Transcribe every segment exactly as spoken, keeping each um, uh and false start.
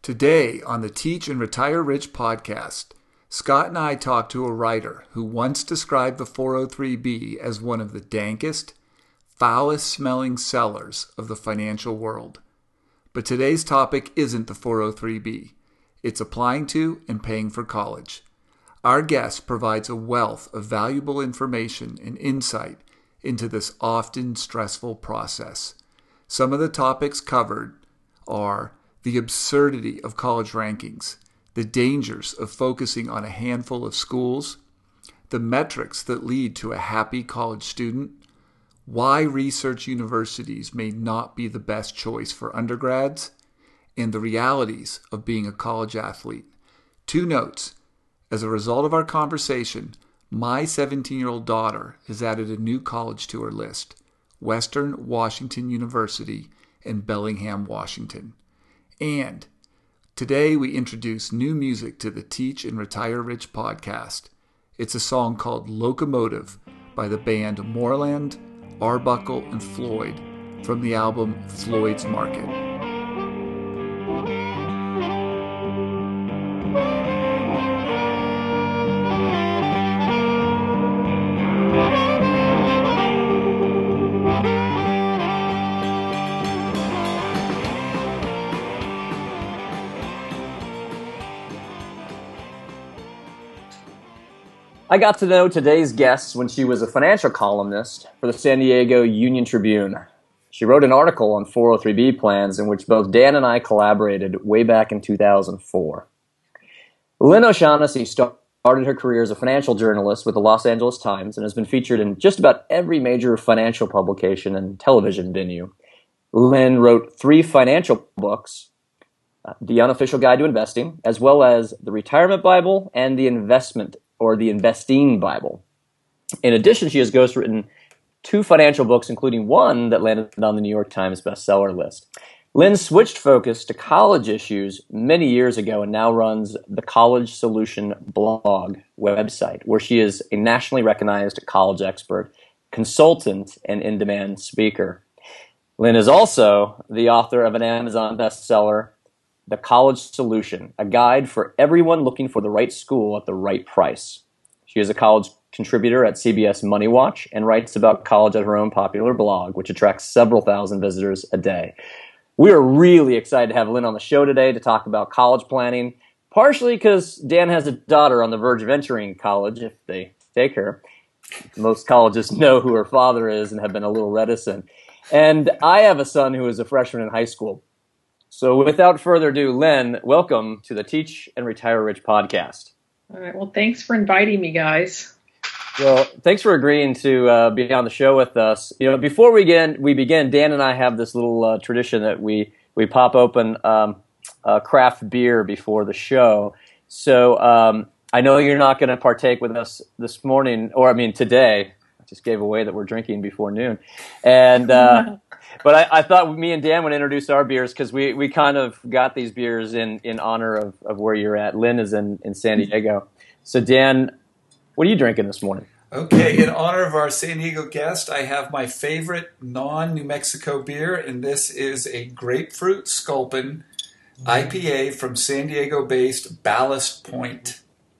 Today on the Teach and Retire Rich podcast, Scott and I talked to a writer who once described the four oh three B as one of the dankest, foulest-smelling sellers of the financial world. But today's topic isn't the four oh three B. It's applying to and paying for college. Our guest provides a wealth of valuable information and insight into this often stressful process. Some of the topics covered are the absurdity of college rankings, the dangers of focusing on a handful of schools, the metrics that lead to a happy college student, why research universities may not be the best choice for undergrads, and the realities of being a college athlete. Two notes. As a result of our conversation, my seventeen-year-old daughter has added a new college to her list, Western Washington University in Bellingham, Washington. And today we introduce new music to the Teach and Retire Rich podcast. It's a song called Locomotive by the band Moreland, Arbuckle, and Floyd from the album Floyd's Market. I got to know today's guest when she was a financial columnist for the San Diego Union Tribune. She wrote an article on four oh three B plans in which both Dan and I collaborated way back in two thousand four. Lynn O'Shaughnessy started her career as a financial journalist with the Los Angeles Times and has been featured in just about every major financial publication and television venue. Lynn wrote three financial books, uh, The Unofficial Guide to Investing, as well as The Retirement Bible and The Investment or the Investing Bible. In addition, she has ghostwritten two financial books, including one that landed on the New York Times bestseller list. Lynn switched focus to college issues many years ago and now runs the College Solution blog website, where she is a nationally recognized college expert, consultant, and in-demand speaker. Lynn is also the author of an Amazon bestseller, The College Solution, a guide for everyone looking for the right school at the right price. She is a college contributor at C B S Money Watch and writes about college at her own popular blog, which attracts several thousand visitors a day. We are really excited to have Lynn on the show today to talk about college planning, partially because Dan has a daughter on the verge of entering college if they take her. Most colleges know who her father is and have been a little reticent. And I have a son who is a freshman in high school. So without further ado, Lynn, welcome to the Teach and Retire Rich podcast. All right. Well, thanks for inviting me, guys. Well, thanks for agreeing to uh, be on the show with us. You know, before we begin, we begin. Dan and I have this little uh, tradition that we we pop open um, uh, craft beer before the show. So um, I know you're not going to partake with us this morning, or I mean today. I just gave away that we're drinking before noon, and. Uh, But I, I thought me and Dan would introduce our beers because we, we kind of got these beers in, in honor of, of where you're at. Lynn is in, in San Diego. So, Dan, what are you drinking this morning? Okay, in honor of our San Diego guest, I have my favorite non-New Mexico beer, and this is a Grapefruit Sculpin I P A from San Diego-based Ballast Point.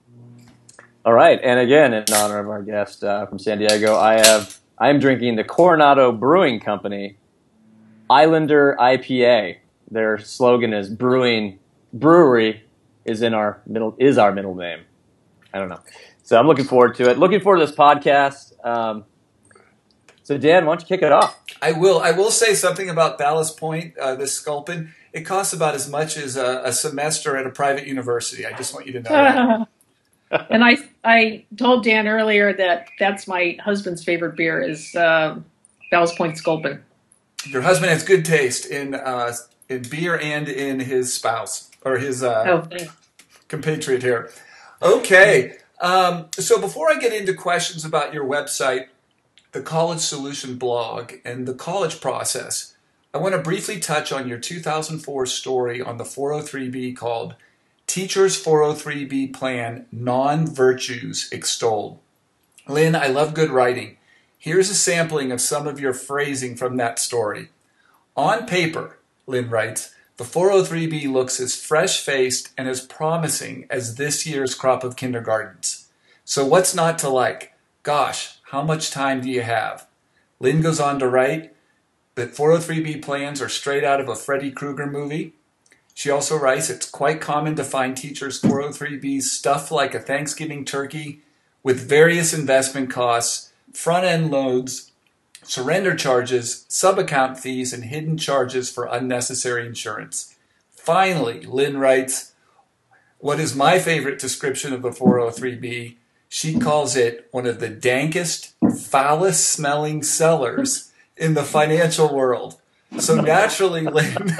All right, and again, in honor of our guest uh, from San Diego, I have I am drinking the Coronado Brewing Company Islander I P A. Their slogan is "Brewing Brewery is in our middle is our middle name." I don't know, so I'm looking forward to it. Looking forward to this podcast. Um, so, Dan, why don't you kick it off? I will. I will say something about Ballast Point. Uh, this Sculpin, it costs about as much as a, a semester at a private university. I just want you to know that. And I I told Dan earlier that that's my husband's favorite beer is uh, Ballast Point Sculpin. Your husband has good taste in uh, in beer and in his spouse or his uh, oh, compatriot here. Okay, um, so before I get into questions about your website, the College Solution blog, and the college process, I want to briefly touch on your two thousand four story on the four oh three B called Teachers four oh three B Plan Non-Virtues Extolled. Lynn, I love good writing. Here's a sampling of some of your phrasing from that story. On paper, Lynn writes, The four oh three B looks as fresh-faced and as promising as this year's crop of kindergartens. So what's not to like? Gosh, how much time do you have? Lynn goes on to write that four oh three B plans are straight out of a Freddy Krueger movie. She also writes it's quite common to find teachers' four oh three Bs stuffed like a Thanksgiving turkey with various investment costs, front-end loads, surrender charges, sub-account fees, and hidden charges for unnecessary insurance. Finally, Lynn writes, what is my favorite description of the four oh three B? She calls it one of the dankest, foulest-smelling sellers in the financial world. So naturally, Lynn,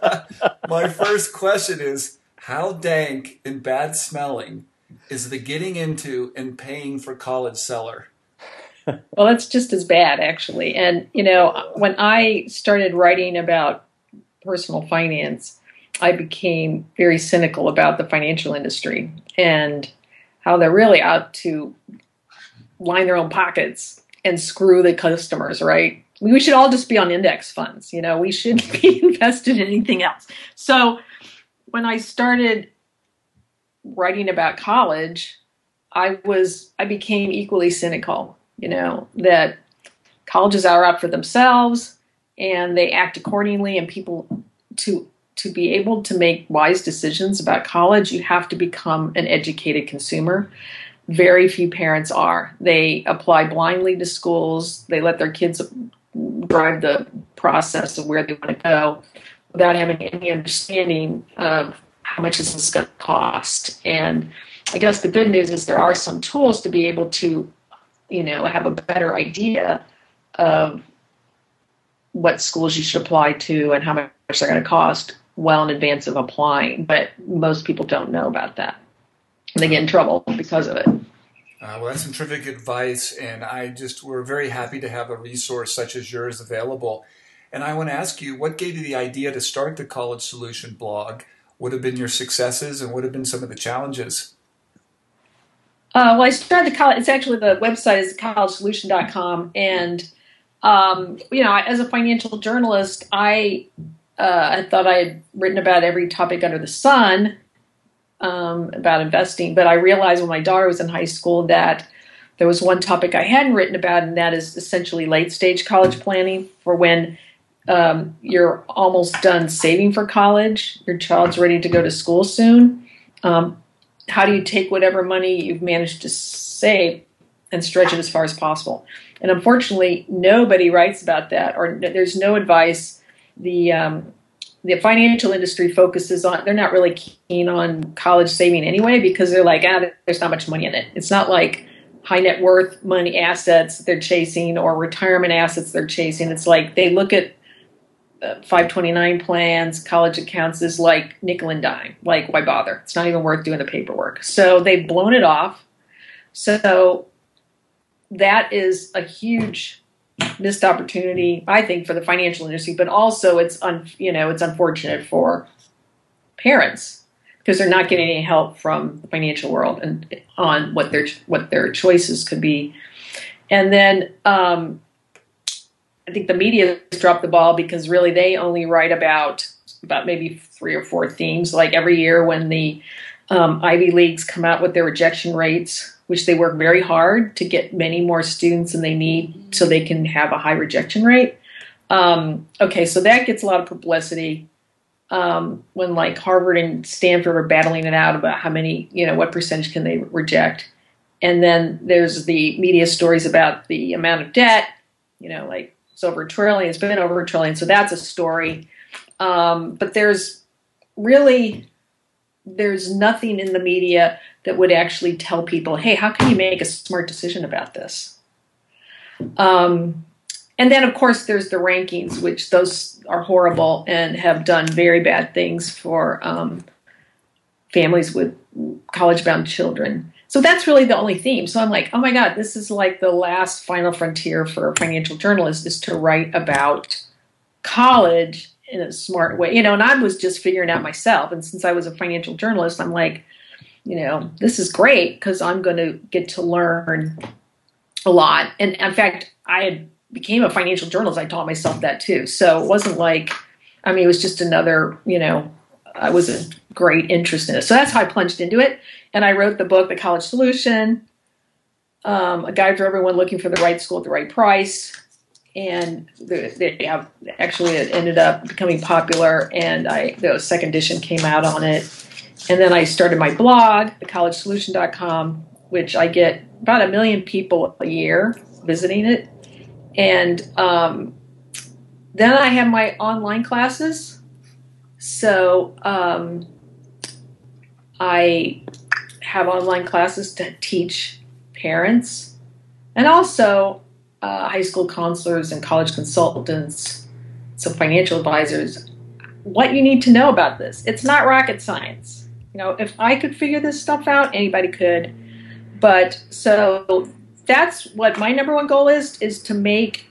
my first question is, how dank and bad-smelling is the getting into and paying for college seller? Well, that's just as bad, actually. And, you know, when I started writing about personal finance, I became very cynical about the financial industry and how they're really out to line their own pockets and screw the customers, right? We should all just be on index funds. You know, we shouldn't be invested in anything else. So when I started writing about college, I was, I became equally cynical. You know, that colleges are out for themselves and they act accordingly, and people to to be able to make wise decisions about college, you have to become an educated consumer. Very few parents are. They apply blindly to schools. They let their kids drive the process of where they want to go without having any understanding of how much this is going to cost. And I guess the good news is there are some tools to be able to, you know, have a better idea of what schools you should apply to and how much they're going to cost well in advance of applying. But most people don't know about that. And they get in trouble because of it. Uh, well, that's some terrific advice. And I just, we're very happy to have a resource such as yours available. And I want to ask you, what gave you the idea to start the College Solution blog? What have been your successes and what have been some of the challenges? Uh, well, I started the college. It's actually the website is college solution dot com, and um, you know, as a financial journalist, I uh, I thought I had written about every topic under the sun um, about investing, but I realized when my daughter was in high school that there was one topic I hadn't written about, and that is essentially late stage college planning for when um, you're almost done saving for college, your child's ready to go to school soon. Um, How do you take whatever money you've managed to save and stretch it as far as possible? And unfortunately, nobody writes about that, or there's no advice. The um, the financial industry focuses on, they're not really keen on college saving anyway, because they're like, ah, there's not much money in it. It's not like high net worth money assets they're chasing or retirement assets they're chasing. It's like they look at five twenty-nine plans, college accounts is like nickel and dime. Like, why bother? It's not even worth doing the paperwork. So they've blown it off. So that is a huge missed opportunity, I think, for the financial industry. But also, it's un, you know, it's unfortunate for parents because they're not getting any help from the financial world and on what their what their choices could be. And then um, I think the media has dropped the ball because really they only write about about maybe three or four themes. Like every year when the um, Ivy Leagues come out with their rejection rates, which they work very hard to get many more students than they need so they can have a high rejection rate. Um, okay, so that gets a lot of publicity um, when like Harvard and Stanford are battling it out about how many, you know, what percentage can they reject. And then there's the media stories about the amount of debt, you know, like it's over a trillion, it's been over a trillion. So that's a story. Um, but there's really, there's nothing in the media that would actually tell people, hey, how can you make a smart decision about this? Um, and then, of course, there's the rankings, which those are horrible and have done very bad things for um, families with college-bound children. So that's really the only theme. So I'm like, oh my God, this is like the last final frontier for financial journalists is to write about college in a smart way. You know, and I was just figuring out myself. And since I was a financial journalist, I'm like, you know, this is great because I'm going to get to learn a lot. And in fact, I had became a financial journalist. I taught myself that too. So it wasn't like I mean, it was just another, you know, I was a great interest in it. So that's how I plunged into it. And I wrote the book, The College Solution, um, a guide for everyone looking for the right school at the right price. And the, the, yeah, actually it ended up becoming popular, and I the second edition came out on it. And then I started my blog, the college solution dot com, which I get about a million people a year visiting it. And um, then I have my online classes. So um, I have online classes to teach parents, and also uh, high school counselors and college consultants, some financial advisors, what you need to know about this. It's not rocket science. You know, if I could figure this stuff out, anybody could. But so that's what my number one goal is, is to make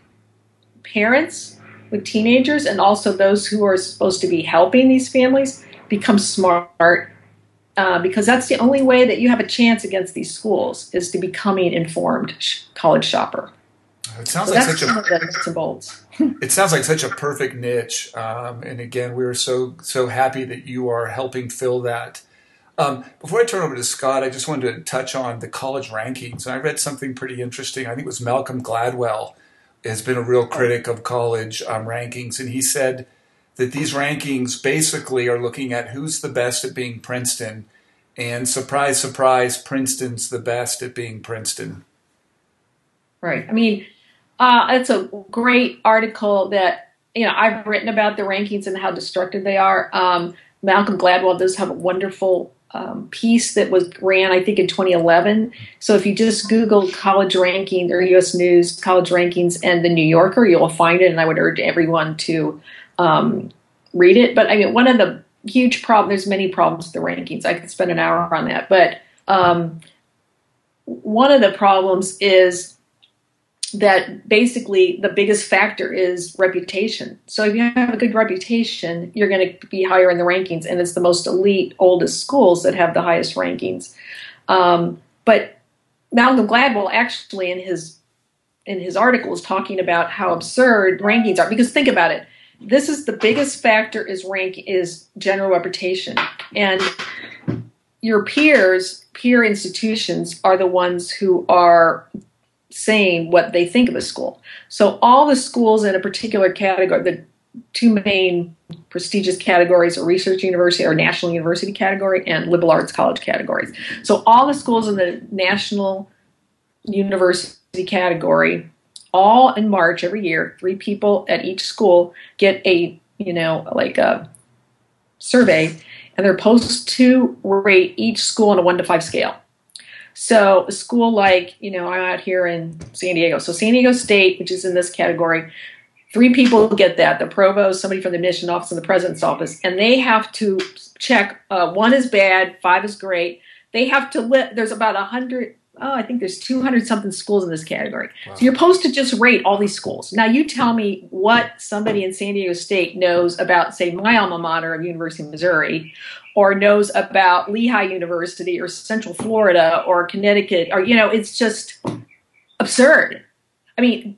parents with teenagers and also those who are supposed to be helping these families become smart, uh, because that's the only way that you have a chance against these schools, is to becoming informed sh- college shopper. It sounds so like that's such a the nuts and bolts. It sounds like such a perfect niche, um, and again, we are so so happy that you are helping fill that. Um, before I turn over to Scott, I just wanted to touch on the college rankings. And I read something pretty interesting. I think it was Malcolm Gladwell has been a real critic of college um, rankings, and he said that these rankings basically are looking at who's the best at being Princeton, and surprise, surprise, Princeton's the best at being Princeton. Right. I mean, uh, it's a great article that, you know, I've written about the rankings and how destructive they are. Um, Malcolm Gladwell does have a wonderful um, piece that was ran, I think, in twenty eleven. So if you just Google college rankings or U S News college rankings and the New Yorker, you'll find it. And I would urge everyone to um, read it. But I mean, one of the huge problems, there's many problems with the rankings. I could spend an hour on that. But um, one of the problems is that basically the biggest factor is reputation. So if you have a good reputation, you're going to be higher in the rankings, and it's the most elite, oldest schools that have the highest rankings. Um, but Malcolm Gladwell actually in his in his article is talking about how absurd rankings are. Because think about it, this is the biggest factor is rank is general reputation, and your peers, peer institutions, are the ones who are saying what they think of a school. So all the schools in a particular category, the two main prestigious categories are research university or national university category and liberal arts college categories. So all the schools in the national university category, all in March every year, three people at each school get a, you know, like a survey, and they're supposed to rate each school on a one to five scale. So a school like, you know, I'm out here in San Diego. So San Diego State, which is in this category, three people get that, the provost, somebody from the admission office, and the president's office. And they have to check, uh, one is bad, five is great. They have to, li- there's about one hundred, oh, I think there's two hundred something schools in this category. Wow. So you're supposed to just rate all these schools. Now you tell me what somebody in San Diego State knows about, say, my alma mater of University of Missouri, or knows about Lehigh University or Central Florida or Connecticut, or, you know, it's just absurd. I mean,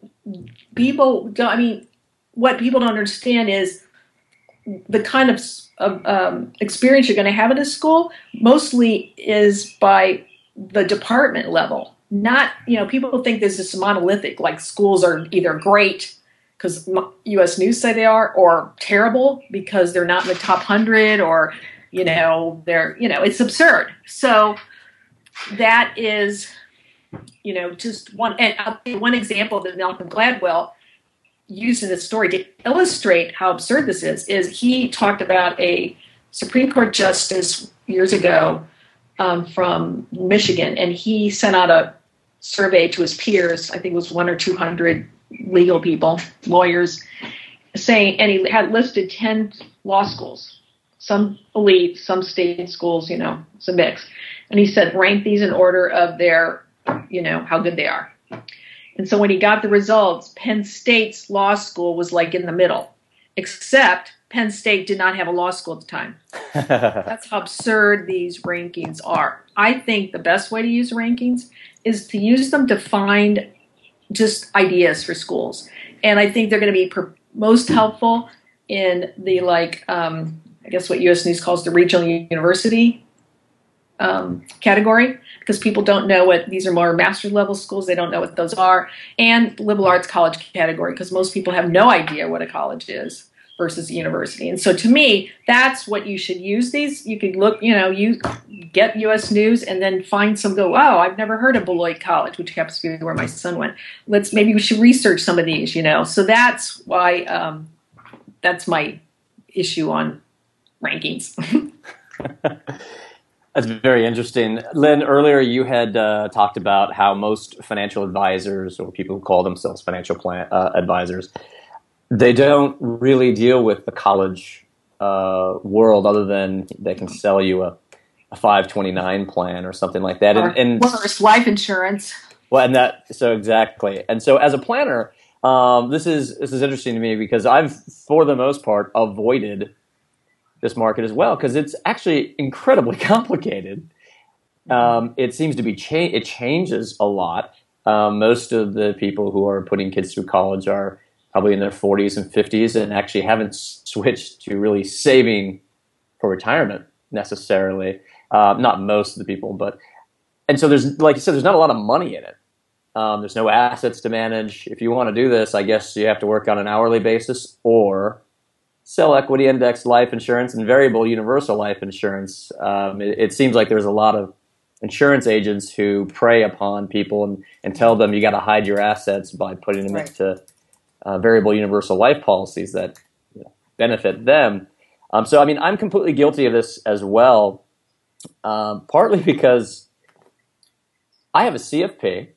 people don't, I mean, what people don't understand is the kind of, of um, experience you're going to have at a school mostly is by the department level. Not, you know, people think this is monolithic, like schools are either great because U S News say they are, or terrible because they're not in the top hundred, or, you know, they're, you know, it's absurd. So that is, you know, just one, and one example that Malcolm Gladwell used in this story to illustrate how absurd this is, is he talked about a Supreme Court justice years ago um, from Michigan, and he sent out a survey to his peers, I think it was one or two hundred legal people, lawyers, saying, and he had listed ten law schools, some elite, some state schools, you know, it's a mix. And he said, rank these in order of their, you know, how good they are. And so when he got the results, Penn State's law school was like in the middle, except Penn State did not have a law school at the time. That's how absurd these rankings are. I think the best way to use rankings is to use them to find just ideas for schools. And I think they're going to be per- most helpful in the like, um, I guess what U S News calls the regional university um, category, because people don't know what these are, more master's level schools. They don't know what those are, and liberal arts college category, because most people have no idea what a college is versus a university. And so to me, that's what you should use these. You could look, you know, you get U S News and then find some, go, oh, I've never heard of Beloit College, which happens to be where my son went. Let's, maybe we should research some of these, you know. So that's why, um, that's my issue on rankings. That's very interesting. Lynn, earlier you had uh, talked about how most financial advisors, or people who call themselves financial plan uh, advisors, they don't really deal with the college uh, world, other than they can sell you a, a five twenty-nine plan or something like that. Or and, and worse, life insurance. Well, and that so exactly. And so, as a planner, um, this is this is interesting to me, because I've, for the most part, avoided this market as well, because it's actually incredibly complicated. Um, it seems to be cha- it changes a lot. Um, most of the people who are putting kids through college are probably in their forties and fifties, and actually haven't s- switched to really saving for retirement necessarily. Uh, not most of the people, but and so there's, like you said, there's not a lot of money in it. Um, there's no assets to manage. If you want to do this, I guess you have to work on an hourly basis, or sell equity indexed life insurance and variable universal life insurance. Um, it, it seems like there's a lot of insurance agents who prey upon people and, and tell them you got to hide your assets by putting them Right. into uh, variable universal life policies that, you know, benefit them. Um, so, I mean, I'm completely guilty of this as well, um, partly because I have a C F P,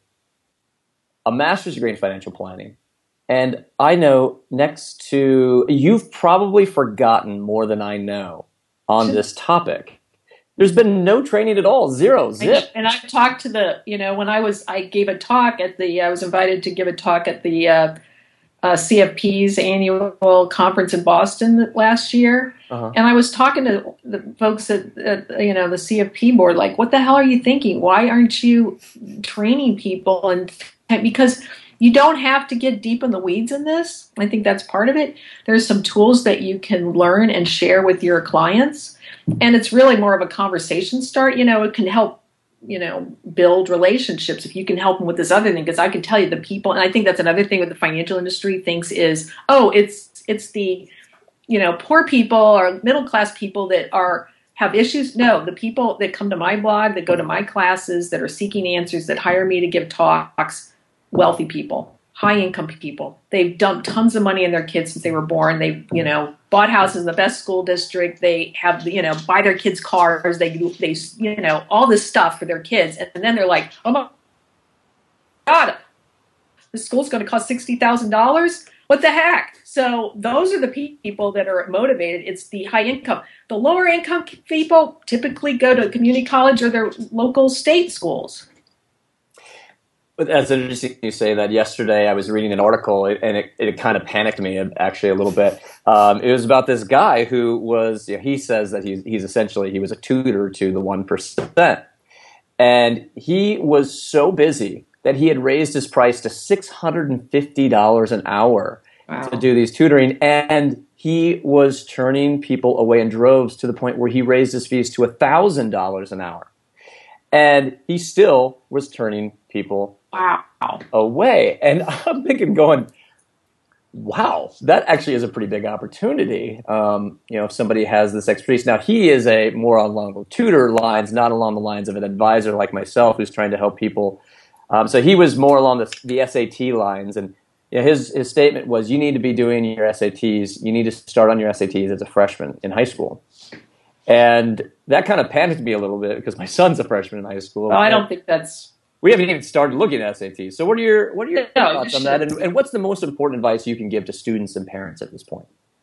a master's degree in financial planning, and I know next to, you've probably forgotten more than I know on this topic. There's been no training at all, zero, zip. And I've talked to the, you know, when I was, I gave a talk at the, I was invited to give a talk at the uh, uh, C F P's annual conference in Boston last year. Uh-huh. And I was talking to the folks at, at, you know, the C F P board, like, what the hell are you thinking? Why aren't you training people? And because you don't have to get deep in the weeds in this. I think that's part of it. There's some tools that you can learn and share with your clients. And it's really more of a conversation start. You know, it can help, you know, build relationships if you can help them with this other thing. Because I can tell you the people, and I think that's another thing with the financial industry thinks is, oh, it's it's the, you know, poor people or middle class people that are have issues. No, the people that come to my blog, that go to my classes, that are seeking answers, that hire me to give talks, wealthy people, high income people. They've dumped tons of money in their kids since they were born. They, you know, bought houses in the best school district. They have, you know, buy their kids cars. They, they, you know, all this stuff for their kids. And then they're like, oh my God, the school's going to cost sixty thousand dollars. What the heck? So those are the people that are motivated. It's the high income. The lower income people typically go to community college or their local state schools. But that's interesting you say that. Yesterday I was reading an article, and it, it kind of panicked me actually a little bit. Um, it was about this guy who was, you know, he says that he's, he's essentially, he was a tutor to the one percent. And he was so busy that he had raised his price to six hundred fifty dollars an hour wow. to do these tutoring. And he was turning people away in droves to the point where he raised his fees to one thousand dollars an hour. And he still was turning people Wow. away. And I'm thinking, going, wow, that actually is a pretty big opportunity. Um, you know, if somebody has this expertise. Now, he is a more along the tutor lines, not along the lines of an advisor like myself who's trying to help people. Um, so he was more along the, the S A T lines. And you know, his, his statement was, you need to be doing your S A Ts. You need to start on your S A Ts as a freshman in high school. And that kind of panicked me a little bit because my son's a freshman in high school. Well, I don't think that's... We haven't even started looking at S A Ts. So what are your what are your no, thoughts on that? And, and what's the most important advice you can give to students and parents at this point?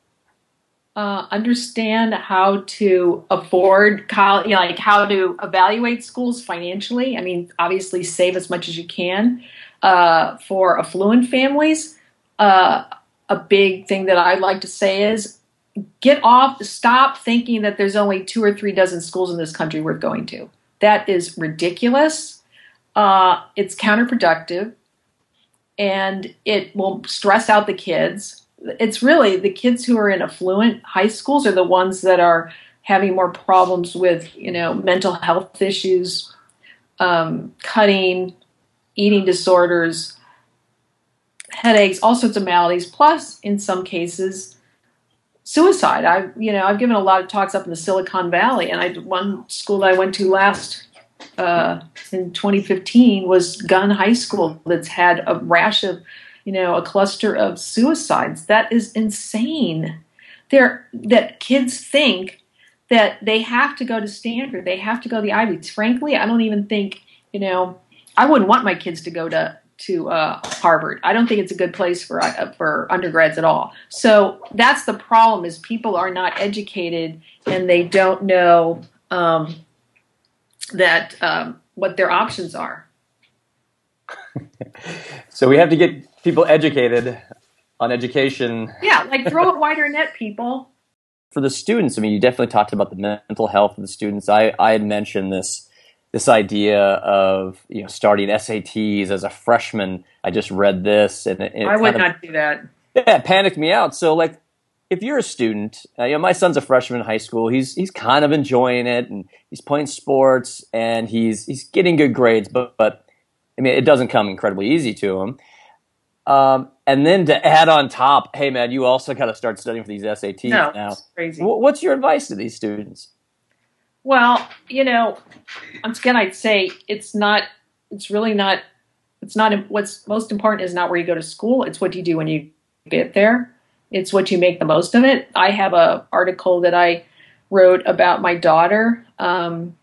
Uh, understand how to afford college, you know, like how to evaluate schools financially. I mean, obviously save as much as you can uh, for affluent families. Uh, a big thing that I'd like to say is get off, stop thinking that there's only two or three dozen schools in this country worth going to. That is ridiculous. Uh, it's counterproductive, and it will stress out the kids. it's really the kids who are in affluent high schools are the ones that are having more problems with, you know, mental health issues, um, cutting, eating disorders, headaches, all sorts of maladies, plus in some cases, suicide. I, you know, I've given a lot of talks up in the Silicon Valley, and I one school that I went to last uh, in twenty fifteen was Gunn High School that's had a rash of, you know, a cluster of suicides. That is insane. There, that kids think that they have to go to Stanford, they have to go to the Ivies. Frankly, I don't even think, you know, I wouldn't want my kids to go to to uh, Harvard. I don't think it's a good place for uh, for undergrads at all. So that's the problem: is people are not educated and they don't know um, that um, what their options are. So we have to get people educated on education. Yeah, like throw a wider net, people. For the students, I mean, you definitely talked about the mental health of the students. I, I had mentioned this this idea of, you know, starting S A Ts as a freshman. I just read this, and it, it I would kind of, not do that. Yeah, it panicked me out. So, like, if you're a student, uh, you know, my son's a freshman in high school. He's he's kind of enjoying it, and he's playing sports, and he's he's getting good grades. But but I mean, it doesn't come incredibly easy to him. Um, and then to add on top, hey man, you also got to start studying for these S A Ts no, now. It's crazy. W- what's your advice to these students? Well, you know, once again, I'd say it's not. It's really not. It's not. What's most important is not where you go to school. It's what you do when you get there. It's what you make the most of it. I have a article that I wrote about my daughter. Um,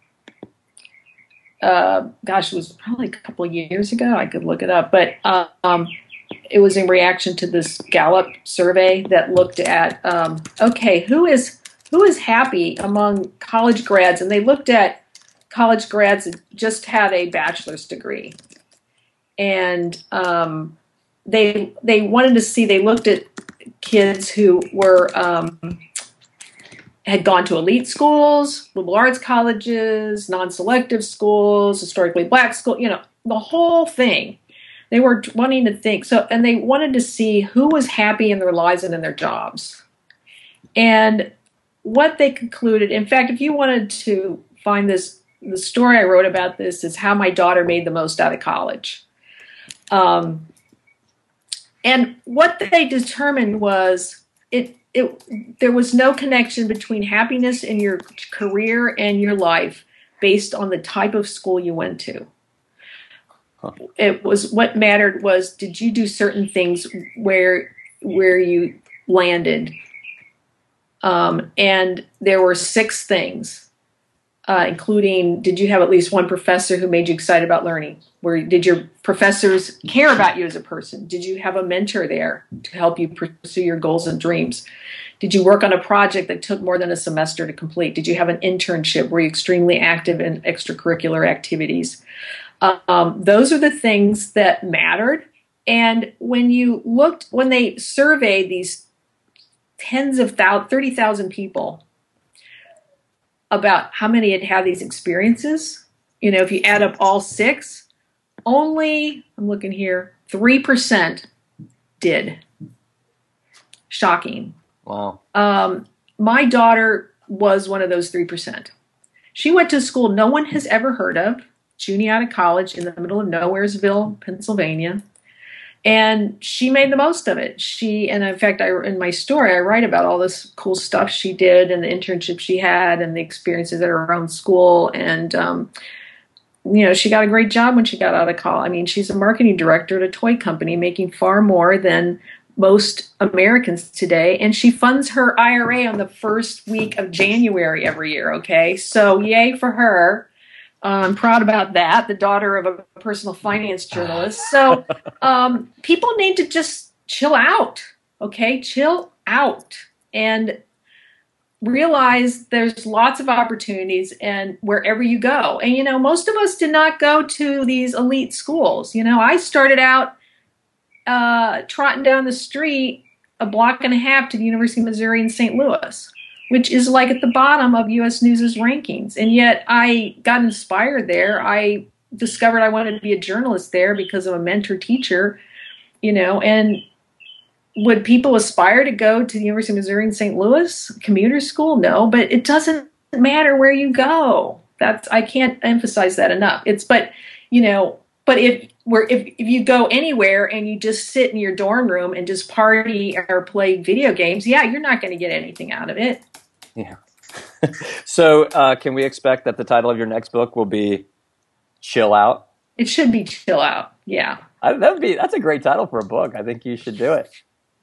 uh, gosh, it was probably a couple of years ago. I could look it up, but. Um, It was in reaction to this Gallup survey that looked at, um, okay, who is who is happy among college grads? And they looked at college grads that just had a bachelor's degree. And um, they they wanted to see, they looked at kids who were um, had gone to elite schools, liberal arts colleges, non-selective schools, historically black school, you know, the whole thing. They were wanting to think, so, and they wanted to see who was happy in their lives and in their jobs. And what they concluded, in fact, if you wanted to find this, the story I wrote about this is how my daughter made the most out of college. Um, and what they determined was it, it, there was no connection between happiness in your career and your life based on the type of school you went to. It was what mattered was, did you do certain things where where you landed? Um, and there were six things, uh, including, did you have at least one professor who made you excited about learning? Where did your professors care about you as a person? Did you have a mentor there to help you pursue your goals and dreams? Did you work on a project that took more than a semester to complete? Did you have an internship? Were you extremely active in extracurricular activities? Um, those are the things that mattered. And when you looked, when they surveyed these tens of thousands, thirty thousand people about how many had had these experiences, you know, if you add up all six, only, I'm looking here, three percent did. Shocking. Wow. Um, my daughter was one of those three percent. She went to school no one has ever heard of, Juniata College in the middle of Nowheresville, Pennsylvania. And she made the most of it. She, and in fact, I, in my story, I write about all this cool stuff she did and the internship she had and the experiences at her own school. And, um, you know, she got a great job when she got out of college. I mean, she's a marketing director at a toy company, making far more than most Americans today. And she funds her I R A on the first week of January every year. Okay. So yay for her. Uh, I'm proud about that, the daughter of a personal finance journalist. So um, people need to just chill out, okay? Chill out and realize there's lots of opportunities and wherever you go. And, you know, most of us did not go to these elite schools. You know, I started out uh, trotting down the street a block and a half to the University of Missouri in Saint Louis, which is like at the bottom of U S News's rankings. And yet I got inspired there. I discovered I wanted to be a journalist there because of a mentor teacher, you know, and would people aspire to go to the University of Missouri in Saint Louis commuter school? No, but it doesn't matter where you go. That's I can't emphasize that enough. It's but you know, but if we're if, if you go anywhere and you just sit in your dorm room and just party or play video games, yeah, you're not going to get anything out of it. Yeah. So, uh, can we expect that the title of your next book will be "Chill Out"? It should be "Chill Out." Yeah, I, that would be. That's a great title for a book. I think you should do it.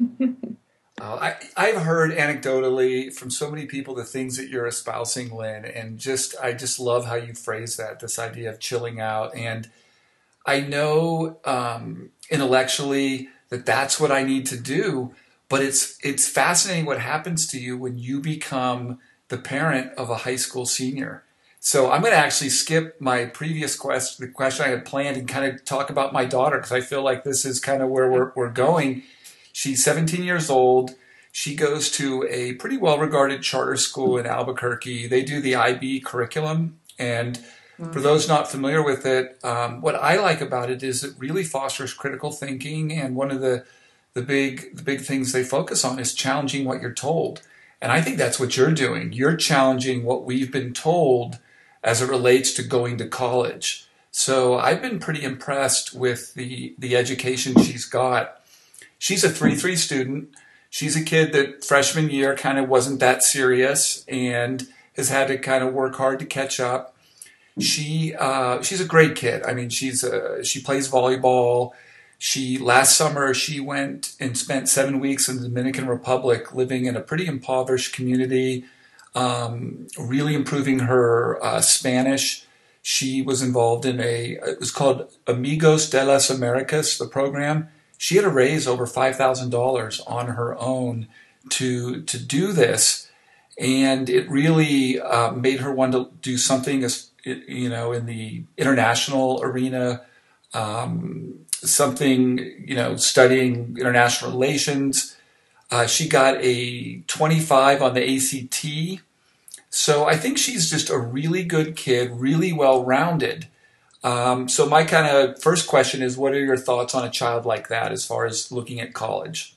Uh, I, I've heard anecdotally from so many people the things that you're espousing, Lynn, and just I just love how you phrase that, this idea of chilling out. And I know um, intellectually that that's what I need to do, but it's it's fascinating what happens to you when you become the parent of a high school senior. So I'm going to actually skip my previous question, the question I had planned, and kind of talk about my daughter, because I feel like this is kind of where we're we're going. She's seventeen years old. She goes to a pretty well-regarded charter school in Albuquerque. They do the I B curriculum. And mm-hmm. for those not familiar with it, um, what I like about it is it really fosters critical thinking. And one of the, the big the big things they focus on is challenging what you're told. And I think that's what you're doing. You're challenging what we've been told as it relates to going to college. So I've been pretty impressed with the, the education she's got. She's a three three student. She's a kid that freshman year kind of wasn't that serious and has had to kind of work hard to catch up. She uh, she's a great kid. I mean, she's a, she plays volleyball. She last summer she went and spent seven weeks in the Dominican Republic, living in a pretty impoverished community, um, really improving her uh, Spanish. She was involved in a it was called Amigos de las Americas, the program. She had to raise over five thousand dollars on her own to to do this, and it really uh, made her want to do something, you know, in the international arena, um, something, you know, studying international relations. Uh, she got a twenty-five on the A C T, so I think she's just a really good kid, really well-rounded. Um, so my kind of first question is, what are your thoughts on a child like that as far as looking at college?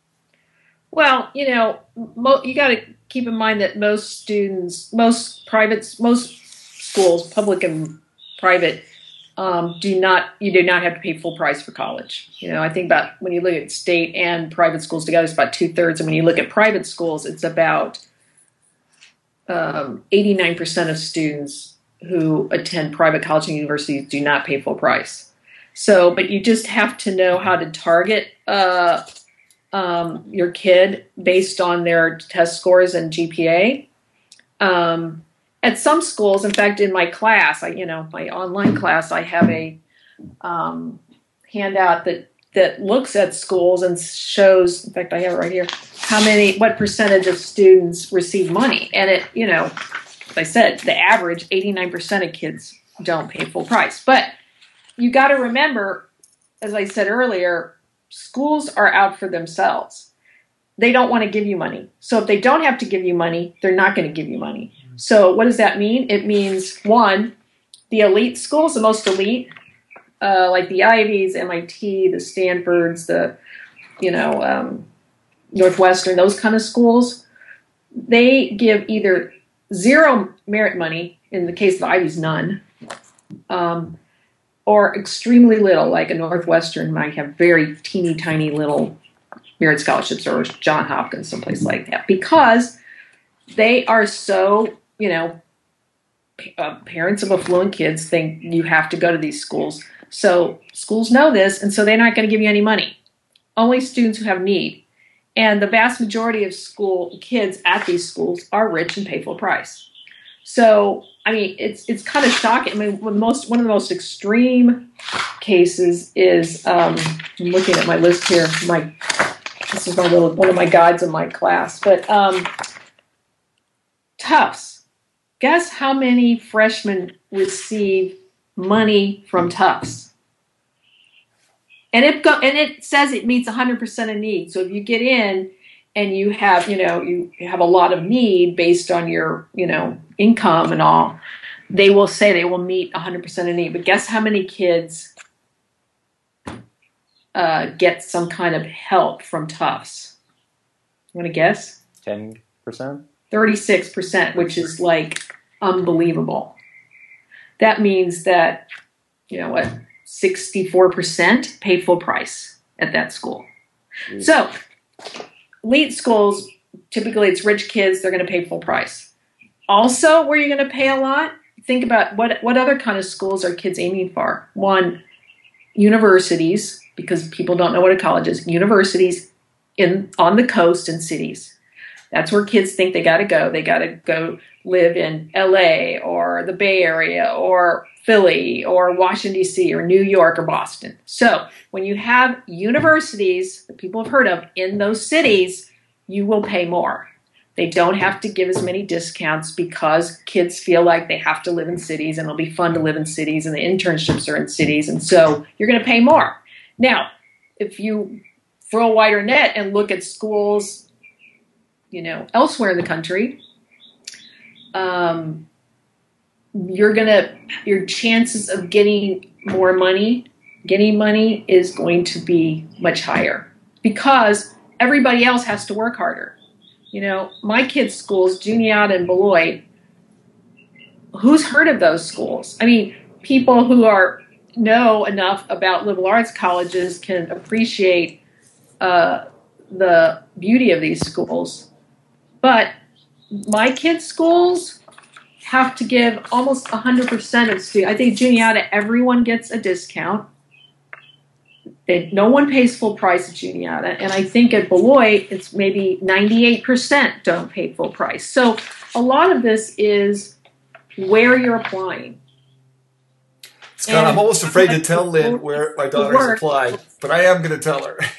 Well, you know, mo- you got to keep in mind that most students, most private, most schools, public and private, um, do not, you do not have to pay full price for college. You know, I think about when you look at state and private schools together, it's about two thirds. And when you look at private schools, it's about um, eighty-nine percent of students who attend private college and universities do not pay full price. So, but you just have to know how to target uh, um, your kid based on their test scores and G P A. Um, at some schools, in fact, in my class, I, you know, my online class, I have a um, handout that that looks at schools and shows. In fact, I have it right here. How many, what percentage of students receive money? And it, you know. As I said, the average eighty-nine percent of kids don't pay full price. But you got to remember, as I said earlier, schools are out for themselves. They don't want to give you money. So if they don't have to give you money, they're not going to give you money. So what does that mean? It means, one, the elite schools, the most elite, uh, like the Ivies, M I T, the Stanfords, the, you know, um, Northwestern, those kind of schools, they give either zero merit money, in the case of the Ivies, none, um, or extremely little, like a Northwestern might have very teeny tiny little merit scholarships, or John Hopkins, someplace like that, because they are so, you know, uh, parents of affluent kids think you have to go to these schools. So schools know this, and so they're not going to give you any money. Only students who have need. And the vast majority of school kids at these schools are rich and pay full price. So, I mean, it's it's kind of shocking. I mean, one of the most, one of the most extreme cases is, um, I'm looking at my list here. My This is my little, one of my guides in my class. But um, Tufts. Guess how many freshmen receive money from Tufts? And it go, and it says it meets one hundred percent of need. So if you get in and you have, you know, you have a lot of need based on your, you know, income and all, they will say they will meet one hundred percent of need. But guess how many kids uh, get some kind of help from Tufts? You want to guess? ten percent? thirty-six percent, which is like unbelievable. That means that, you know what, sixty-four percent pay full price at that school. Mm. So elite schools, typically it's rich kids, they're going to pay full price. Also, where you're going to pay a lot, think about what, what other kind of schools are kids aiming for. One, universities, because people don't know what a college is. Universities in on the coast and cities. That's where kids think they got to go. They got to go live in L A or the Bay Area or Philly or Washington, D C or New York or Boston. So when you have universities that people have heard of in those cities, you will pay more. They don't have to give as many discounts because kids feel like they have to live in cities and it'll be fun to live in cities and the internships are in cities. And so you're going to pay more. Now, if you throw a wider net and look at schools, you know, elsewhere in the country, um, you're gonna, your chances of getting more money, getting money is going to be much higher because everybody else has to work harder. You know, my kids' schools, Juniata and Beloit, who's heard of those schools? I mean, people who are know enough about liberal arts colleges can appreciate uh, the beauty of these schools. But my kids' schools have to give almost one hundred percent of students. I think Juniata, everyone gets a discount. They, no one pays full price at Juniata. And I think at Beloit, it's maybe ninety-eight percent don't pay full price. So a lot of this is where you're applying. Scott, and I'm almost afraid to tell Lynn where my daughter's applied, but I am going to tell her.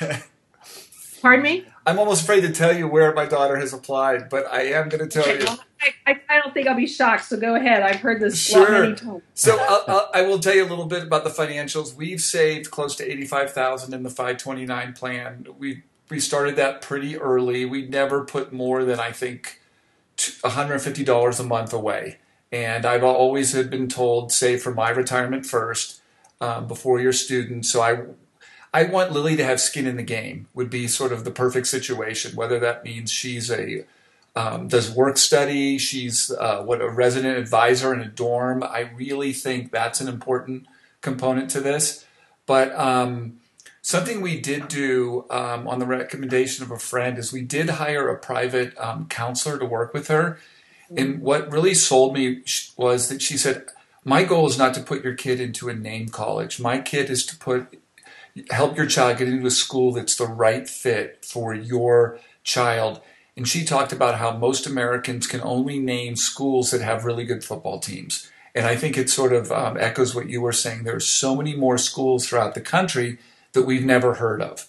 Pardon me? I'm almost afraid to tell you where my daughter has applied, but I am going to tell okay, you. Well, I, I, I don't think I'll be shocked, so go ahead. I've heard this sure. many times. So I'll, I'll, I will tell you a little bit about the financials. We've saved close to eighty-five thousand dollars in the five twenty-nine plan. We we started that pretty early. We never put more than, I think, one hundred fifty dollars a month away. And I've always had been told, save for my retirement first um, before your student. So I I want Lily to have skin in the game, would be sort of the perfect situation, whether that means she's a um, does work study, she's uh, what a resident advisor in a dorm. I really think that's an important component to this. But um, something we did do um, on the recommendation of a friend is we did hire a private um, counselor to work with her. And what really sold me was that she said, my goal is not to put your kid into a name college. My kid is to put help your child get into a school that's the right fit for your child. And she talked about how most Americans can only name schools that have really good football teams. And I think it sort of um, echoes what you were saying. There are so many more schools throughout the country that we've never heard of.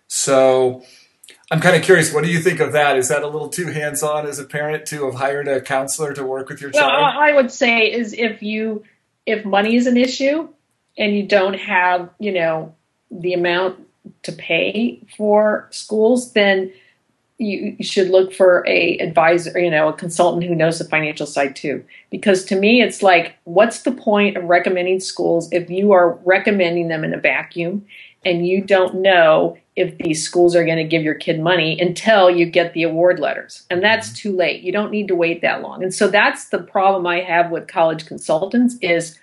So I'm kind of curious, what do you think of that? Is that a little too hands-on as a parent to have hired a counselor to work with your well, child? I would say is if you, if money is an issue and you don't have, you know, the amount to pay for schools, then you, you should look for a advisor, you know, a consultant who knows the financial side too. Because to me, it's like, what's the point of recommending schools if you are recommending them in a vacuum and you don't know if these schools are going to give your kid money until you get the award letters? And that's too late. You don't need to wait that long. And so that's the problem I have with college consultants is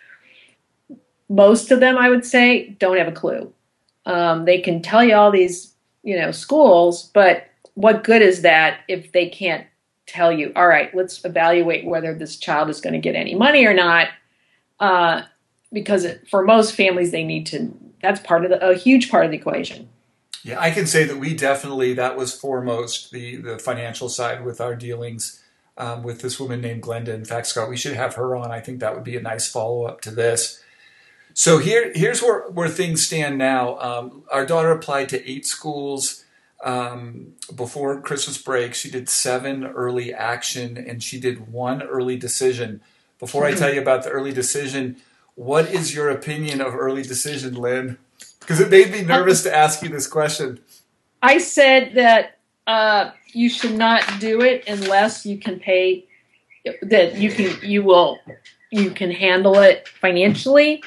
most of them, I would say, don't have a clue. Um, they can tell you all these, you know, schools, but what good is that if they can't tell you, all right, let's evaluate whether this child is going to get any money or not? Uh, because it, for most families, they need to, that's part of the, a huge part of the equation. Yeah, I can say that we definitely, that was foremost, the, the financial side with our dealings um, with this woman named Glenda. In fact, Scott, we should have her on. I think that would be a nice follow-up to this. So here, here's where, where things stand now. Um, our daughter applied to eight schools um, before Christmas break. She did seven early action, and she did one early decision. Before I tell you about the early decision, what is your opinion of early decision, Lynn? Because it made me nervous to ask you this question. I said that uh, you should not do it unless you can pay, that you can, you will, you can handle it financially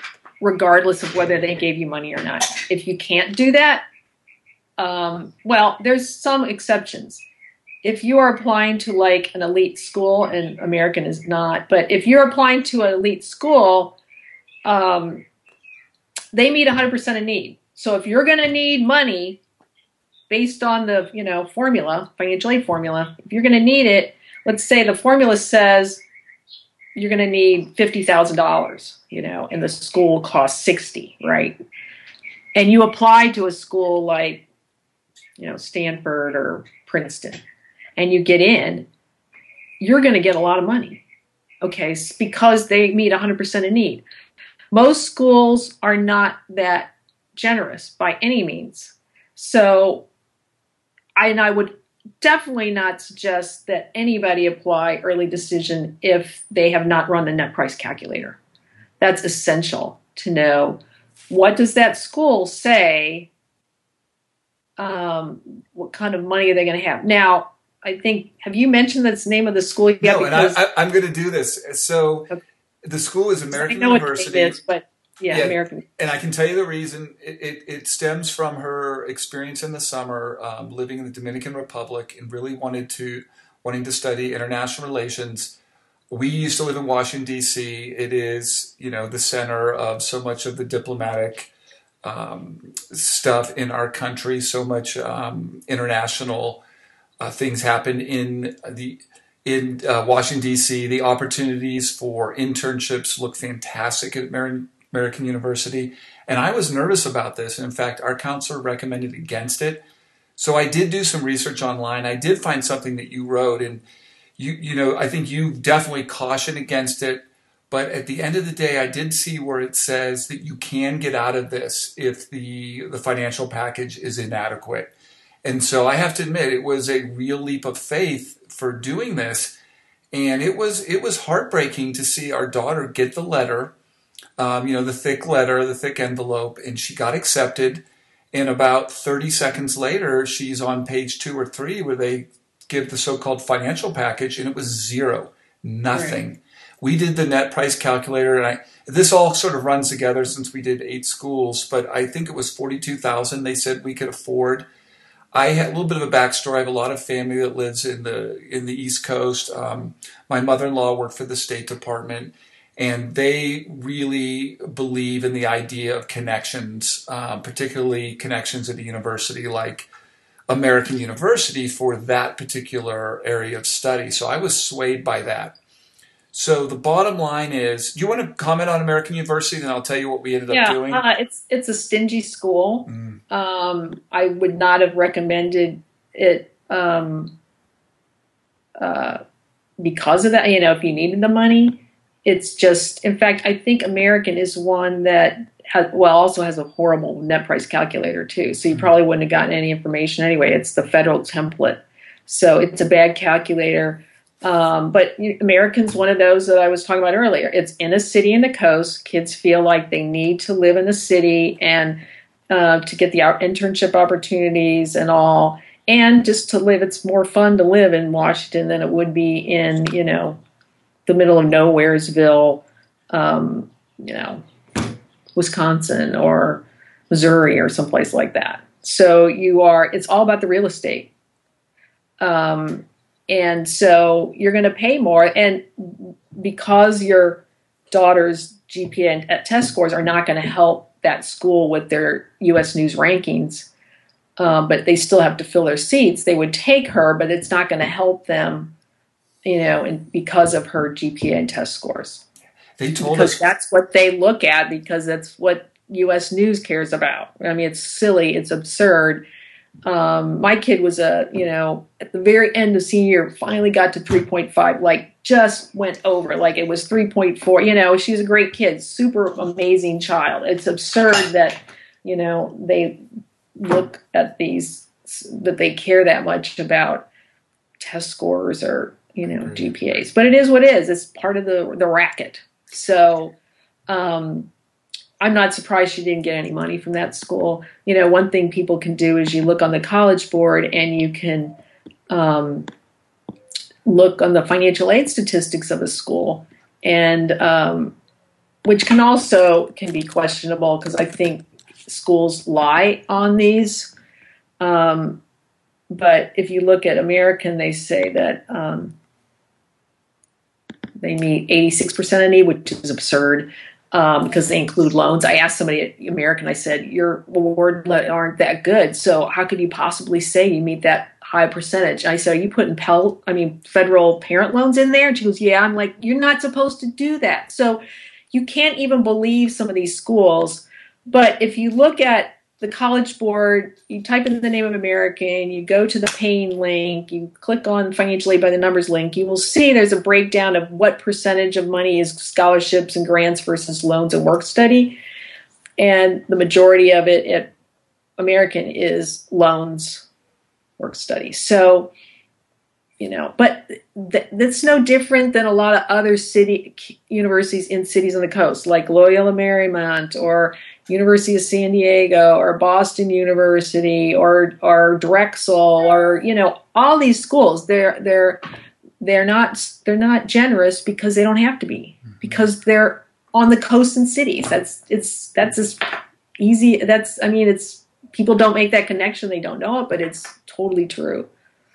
regardless of whether they gave you money or not. If you can't do that, um, well, there's some exceptions. If you are applying to like an elite school, and American is not, but if you're applying to an elite school, um, they meet one hundred percent of need. So if you're going to need money based on the, you know, formula, financial aid formula, if you're going to need it, let's say the formula says you're going to need fifty thousand dollars, you know, and the school costs sixty, right? And you apply to a school like, you know, Stanford or Princeton, and you get in, you're going to get a lot of money, okay, because they meet one hundred percent of need. Most schools are not that generous by any means. So, I, and I would definitely not suggest that anybody apply early decision if they have not run the net price calculator. That's essential to know. What does that school say? Um, what kind of money are they going to have? Now, I think, have you mentioned the name of the school yet? No, because, and I, I, I'm going to do this. So okay. The school is American I know University. What the name is, but yeah, yeah, American. And I can tell you the reason. It, it, it stems from her experience in the summer um, living in the Dominican Republic and really wanted to wanting to study international relations. We used to live in Washington, D C. It is, you know, the center of so much of the diplomatic um, stuff in our country. So much um, international uh, things happen in the in uh, Washington, D C. The opportunities for internships look fantastic at American. American University. And I was nervous about this. And in fact, our counselor recommended against it. So I did do some research online. I did find something that you wrote, and you, you know, I think you definitely caution against it. But at the end of the day, I did see where it says that you can get out of this if the, the financial package is inadequate. And so I have to admit, it was a real leap of faith for doing this. And it was, it was heartbreaking to see our daughter get the letter, Um, you know, the thick letter, the thick envelope, and she got accepted. And about thirty seconds later, she's on page two or three where they give the so-called financial package, and it was zero, nothing. Right. We did the net price calculator, and I, this all sort of runs together since we did eight schools, but I think it was forty-two thousand dollars they said we could afford. I had a little bit of a backstory. I have a lot of family that lives in the in the East Coast. Um, my mother-in-law worked for the State Department. And they really believe in the idea of connections, uh, particularly connections at a university like American University for that particular area of study. So I was swayed by that. So the bottom line is, do you want to comment on American University? Then I'll tell you what we ended yeah, up doing. Uh, it's it's a stingy school. Mm. Um, I would not have recommended it um, uh, because of that. You know, if you needed the money. It's just, in fact, I think American is one that has, well, also has a horrible net price calculator too. So you probably wouldn't have gotten any information anyway. It's the federal template. So it's a bad calculator. Um, but American's one of those that I was talking about earlier. It's in a city in the coast. Kids feel like they need to live in the city and uh, to get the internship opportunities and all. And just to live, it's more fun to live in Washington than it would be in, you know, the middle of Nowheresville, um, you know, Wisconsin or Missouri or someplace like that. So you are, it's all about the real estate. Um, and so you're going to pay more. And because your daughter's G P A and test scores are not going to help that school with their U S News rankings, um, but they still have to fill their seats, they would take her, but it's not going to help them, you know, and because of her G P A and test scores. They told because us that's what they look at, because that's what U S News cares about. I mean, it's silly, it's absurd. Um, my kid was a, you know, at the very end of senior year, finally got to three point five, like just went over, like it was three point four. You know, she's a great kid, super amazing child. It's absurd that, you know, they look at these, that they care that much about test scores or, you know, G P As, but it is what it is. It's part of the the racket. So um, I'm not surprised she didn't get any money from that school. You know, one thing people can do is you look on the College Board and you can um, look on the financial aid statistics of a school. And um, which can also can be questionable because I think schools lie on these. Um, but if you look at American, they say that um, they meet eighty-six percent of need, which is absurd um, because they include loans. I asked somebody at American, I said, your award aren't that good, so how could you possibly say you meet that high percentage? I said, are you putting Pell, I mean, federal parent loans in there? And she goes, yeah. I'm like, you're not supposed to do that. So you can't even believe some of these schools. But if you look at the College Board, you type in the name of American, you go to the paying link, you click on financial aid by the numbers link, you will see there's a breakdown of what percentage of money is scholarships and grants versus loans and work study. And the majority of it at American is loans, work study. So, you know, but th- that's no different than a lot of other city universities in cities on the coast, like Loyola Marymount or University of San Diego or Boston University or or Drexel or, you know, all these schools. They're they're they're not they're not generous because they don't have to be, because they're on the coast and cities. That's it's that's as easy. That's I mean, it's people don't make that connection. They don't know it, but it's totally true.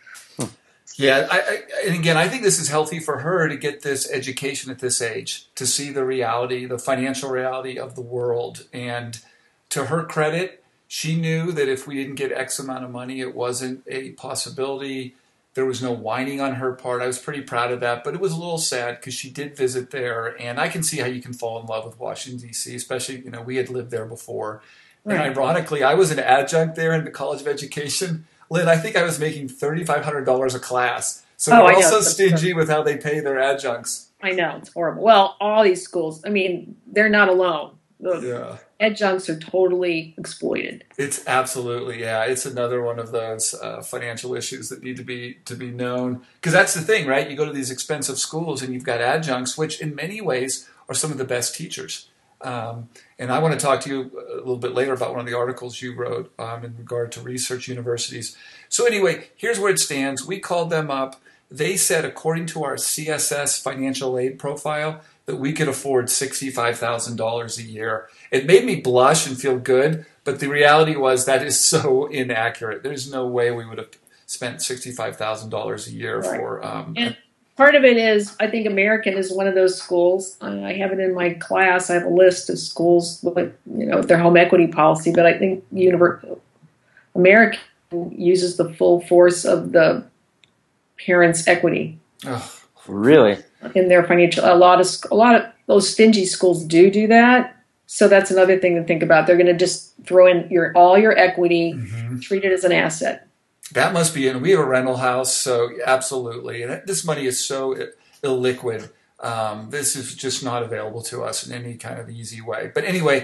Yeah, I, I, and again, I think this is healthy for her to get this education at this age, to see the reality, the financial reality of the world. And to her credit, she knew that if we didn't get X amount of money, it wasn't a possibility. There was no whining on her part. I was pretty proud of that, but it was a little sad because she did visit there. And I can see how you can fall in love with Washington, D C, especially, you know, we had lived there before. Right. And ironically, I was an adjunct there in the College of Education. Lynn, I think I was making three thousand five hundred dollars a class. So they're oh, also stingy with how they pay their adjuncts. I know. It's horrible. Well, all these schools, I mean, they're not alone. The yeah. adjuncts are totally exploited. It's absolutely, yeah. It's another one of those uh, financial issues that need to be to be known. Because that's the thing, right? You go to these expensive schools and you've got adjuncts, which in many ways are some of the best teachers. Um, and I want to talk to you a little bit later about one of the articles you wrote um, in regard to research universities. So anyway, here's where it stands. We called them up. They said, according to our C S S financial aid profile, that we could afford sixty-five thousand dollars a year. It made me blush and feel good, but the reality was that is so inaccurate. There's no way we would have spent sixty-five thousand dollars a year right. for... Um, and part of it is, I think American is one of those schools. Uh, I have it in my class. I have a list of schools with, you know, their home equity policy, but I think Univer- American uses the full force of the parents' equity. Oh, really? In their financial, a lot of a lot of those stingy schools do do that. So that's another thing to think about. They're going to just throw in your all your equity, mm-hmm. treat it as an asset. That must be, and we have a rental house, so absolutely. And this money is so illiquid. Um, this is just not available to us in any kind of easy way. But anyway,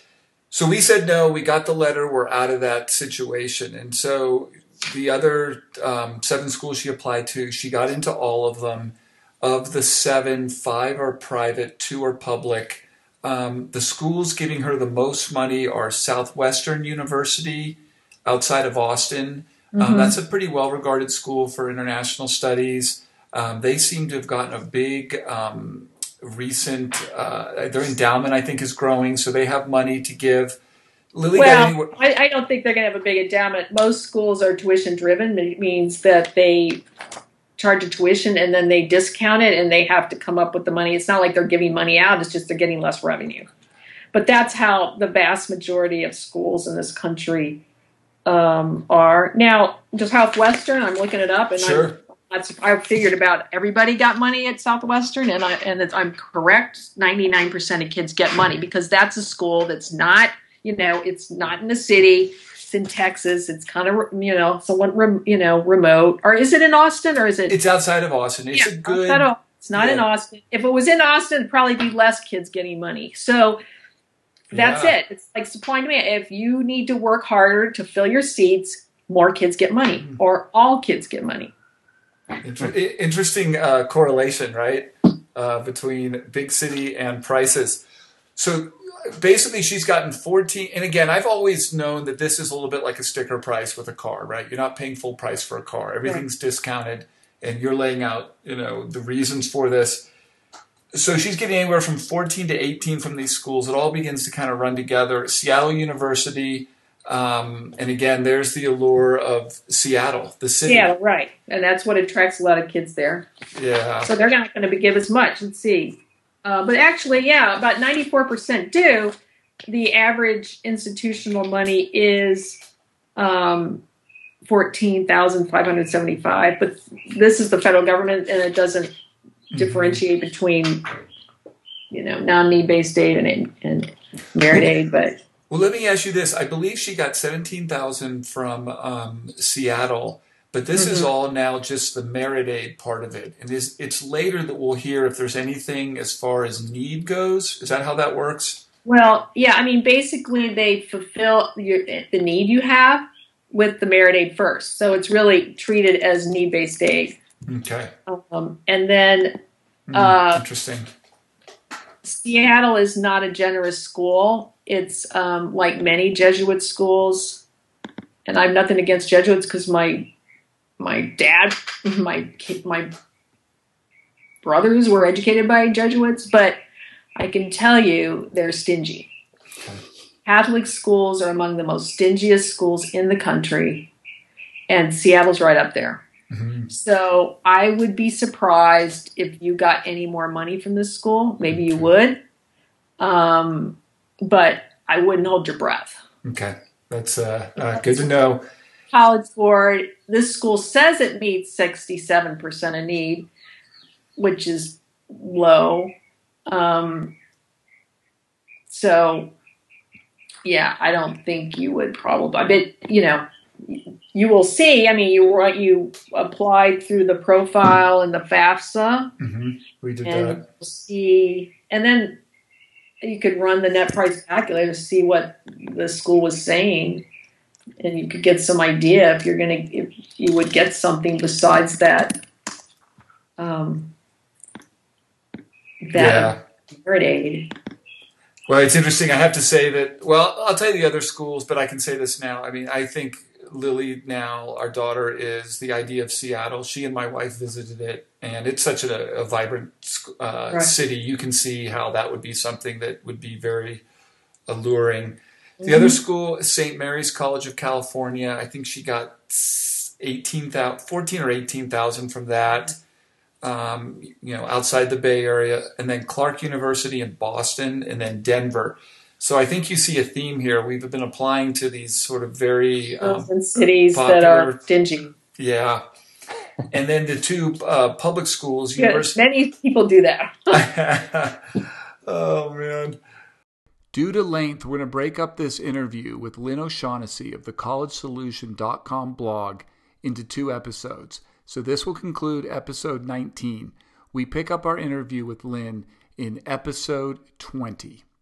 so we said no. We got the letter. We're out of that situation. And so the other um, seven schools she applied to, she got into all of them. Of the seven, five are private, two are public. Um, the schools giving her the most money are Southwestern University outside of Austin. Mm-hmm. Um, that's a pretty well-regarded school for international studies. Um, they seem to have gotten a big um, recent, uh, their endowment, I think, is growing, so they have money to give. Lily, well, I, I don't think they're going to have a big endowment. Most schools are tuition-driven. It means that they charge a tuition and then they discount it and they have to come up with the money. It's not like they're giving money out. It's just they're getting less revenue. But that's how the vast majority of schools in this country um, are. Now, to Southwestern, I'm looking it up, and sure. I'm, that's, I figured about everybody got money at Southwestern, and, I, and it's, I'm correct, ninety-nine percent of kids get money because that's a school that's not, you know, it's not in the city. It's in Texas. It's kind of, you know, somewhat, you know, remote. Or is it in Austin, or is it? It's outside of Austin. It's yeah, a good. Of, it's not yeah. in Austin. If it was in Austin, it'd probably be less kids getting money. So that's yeah. it. It's like supply and demand. If you need to work harder to fill your seats, more kids get money, mm-hmm. or all kids get money. Inter- interesting uh, correlation, right, uh, between big city and prices. So basically, she's gotten fourteen. And again, I've always known that this is a little bit like a sticker price with a car, right? You're not paying full price for a car. Everything's right. discounted, and you're laying out, you know, the reasons for this. so she's getting anywhere from fourteen to eighteen from these schools. It all begins to kind of run together. Seattle University, um, and again, there's the allure of Seattle, the city. Seattle, right. And that's what attracts a lot of kids there. Yeah. So they're not going to give as much. Let's see. Uh, but actually, yeah, about ninety-four percent do. The average institutional money is um, fourteen thousand five hundred seventy-five dollars. But this is the federal government, and it doesn't differentiate between, you know, non-need based aid and, and merit aid. But well, let me ask you this: I believe she got seventeen thousand from um, Seattle, but this mm-hmm. is all now just the merit aid part of it, and it's, it's later that we'll hear if there's anything as far as need goes. Is that how that works? Well, yeah. I mean, basically, they fulfill your, the need you have with the merit aid first, so it's really treated as need based aid. Okay. Um, and then mm, uh, interesting. Seattle is not a generous school. It's um, like many Jesuit schools, and I have nothing against Jesuits because my my dad, my my brothers were educated by Jesuits, but I can tell you they're stingy. Okay. Catholic schools are among the most stingiest schools in the country, and Seattle's right up there. Mm-hmm. So I would be surprised if you got any more money from this school. Maybe you would, um, but I wouldn't hold your breath. Okay, that's uh, uh, good to know. College Board, this school says it meets sixty-seven percent of need, which is low. Um, so, yeah, I don't think you would probably, I bet, you know, you will see. I mean, you you applied through the profile and the FAFSA. Mm-hmm. We did and that. You'll see, and then you could run the net price calculator to see what the school was saying, and you could get some idea if you're gonna if you would get something besides that. Um, that yeah. merit aid. Well, it's interesting. I have to say that. Well, I'll tell you the other schools, but I can say this now. I mean, I think Lily now, our daughter, is the idea of Seattle. She and my wife visited it, and it's such a, a vibrant uh, right. city. You can see how that would be something that would be very alluring. Mm-hmm. The other school, Saint Mary's College of California, I think she got eighteen thousand, fourteen or eighteen thousand from that. Um, you know, outside the Bay Area, and then Clark University in Boston, and then Denver. So I think you see a theme here. We've been applying to these sort of very um, cities popular, that are stingy. Yeah. And then the two uh, public schools. Yeah, university- many people do that. Oh, man. Due to length, we're going to break up this interview with Lynn O'Shaughnessy of the college solution dot com blog into two episodes. So this will conclude episode nineteen. We pick up our interview with Lynn in episode twenty.